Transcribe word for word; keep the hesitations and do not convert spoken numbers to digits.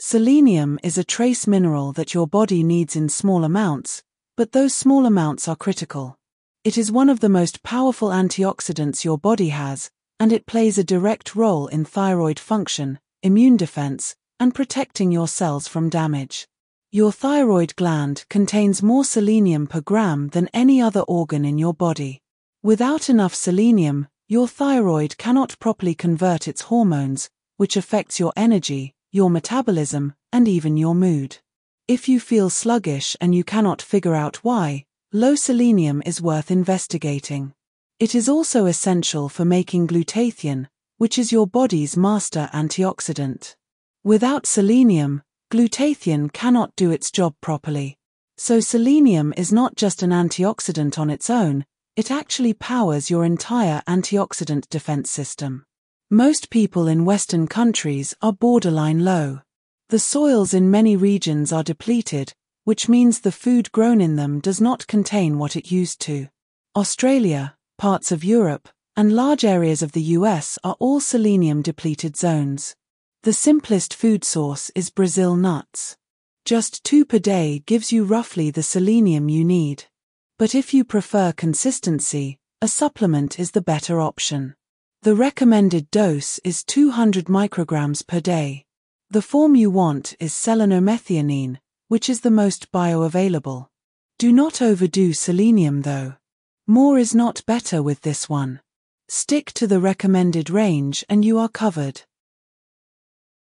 Selenium is a trace mineral that your body needs in small amounts, but those small amounts are critical. It is one of the most powerful antioxidants your body has, and it plays a direct role in thyroid function, immune defense, and protecting your cells from damage. Your thyroid gland contains more selenium per gram than any other organ in your body. Without enough selenium, your thyroid cannot properly convert its hormones, which affects your energy, your metabolism, and even your mood. If you feel sluggish and you cannot figure out why, low selenium is worth investigating. It is also essential for making glutathione, which is your body's master antioxidant. Without selenium, glutathione cannot do its job properly. So selenium is not just an antioxidant on its own, it actually powers your entire antioxidant defense system. Most people in Western countries are borderline low. The soils in many regions are depleted, which means the food grown in them does not contain what it used to. Australia, parts of Europe, and large areas of the U S are all selenium-depleted zones. The simplest food source is Brazil nuts. Just two per day gives you roughly the selenium you need. But if you prefer consistency, a supplement is the better option. The recommended dose is two hundred micrograms per day. The form you want is selenomethionine, which is the most bioavailable. Do not overdo selenium though. More is not better with this one. Stick to the recommended range and you are covered.